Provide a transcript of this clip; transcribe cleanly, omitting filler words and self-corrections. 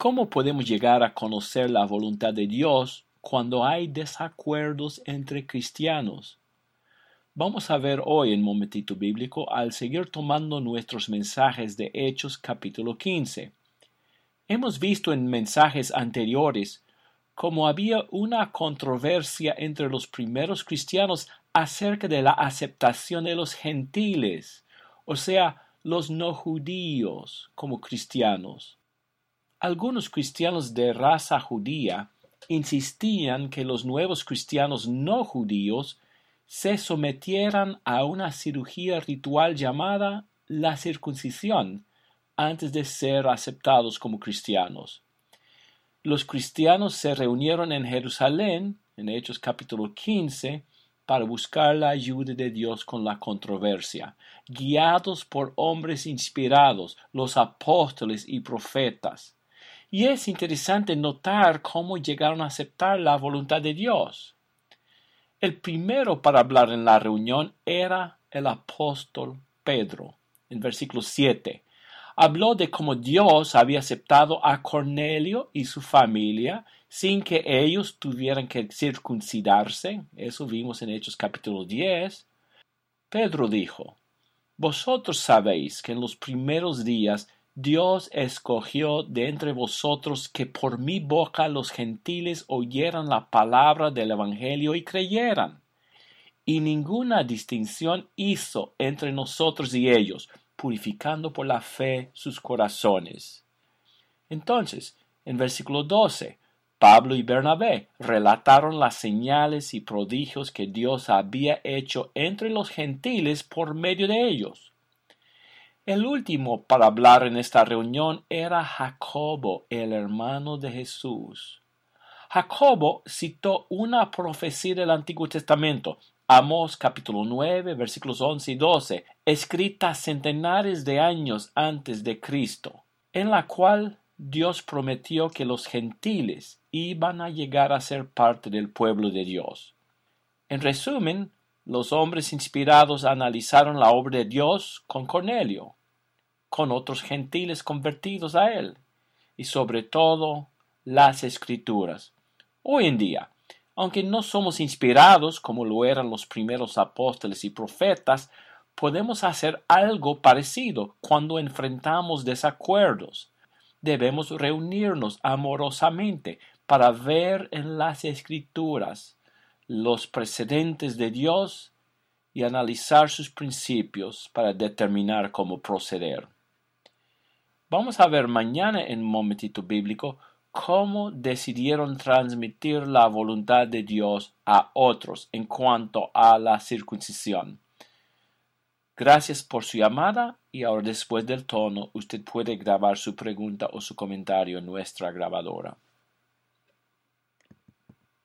¿Cómo podemos llegar a conocer la voluntad de Dios cuando hay desacuerdos entre cristianos? Vamos a ver hoy en Momentito Bíblico al seguir tomando nuestros mensajes de Hechos capítulo 15. Hemos visto en mensajes anteriores cómo había una controversia entre los primeros cristianos acerca de la aceptación de los gentiles, o sea, los no judíos como cristianos. Algunos cristianos de raza judía insistían que los nuevos cristianos no judíos se sometieran a una cirugía ritual llamada la circuncisión antes de ser aceptados como cristianos. Los cristianos se reunieron en Jerusalén, en Hechos capítulo 15, para buscar la ayuda de Dios con la controversia, guiados por hombres inspirados, los apóstoles y profetas. Y es interesante notar cómo llegaron a aceptar la voluntad de Dios. El primero para hablar en la reunión era el apóstol Pedro. En versículo 7, habló de cómo Dios había aceptado a Cornelio y su familia sin que ellos tuvieran que circuncidarse. Eso vimos en Hechos capítulo 10. Pedro dijo: vosotros sabéis que en los primeros días Dios escogió de entre vosotros que por mi boca los gentiles oyeran la palabra del Evangelio y creyeran. Y ninguna distinción hizo entre nosotros y ellos, purificando por la fe sus corazones. Entonces, en versículo 12, Pablo y Bernabé relataron las señales y prodigios que Dios había hecho entre los gentiles por medio de ellos. El último para hablar en esta reunión era Jacobo, el hermano de Jesús. Jacobo citó una profecía del Antiguo Testamento, Amós capítulo 9, versículos 11 y 12, escrita centenares de años antes de Cristo, en la cual Dios prometió que los gentiles iban a llegar a ser parte del pueblo de Dios. En resumen, los hombres inspirados analizaron la obra de Dios con Cornelio, con otros gentiles convertidos a él, y sobre todo las Escrituras. Hoy en día, aunque no somos inspirados como lo eran los primeros apóstoles y profetas, podemos hacer algo parecido cuando enfrentamos desacuerdos. Debemos reunirnos amorosamente para ver en las Escrituras los precedentes de Dios y analizar sus principios para determinar cómo proceder. Vamos a ver mañana en Momentito Bíblico cómo decidieron transmitir la voluntad de Dios a otros en cuanto a la circuncisión. Gracias por su llamada y ahora después del tono usted puede grabar su pregunta o su comentario en nuestra grabadora.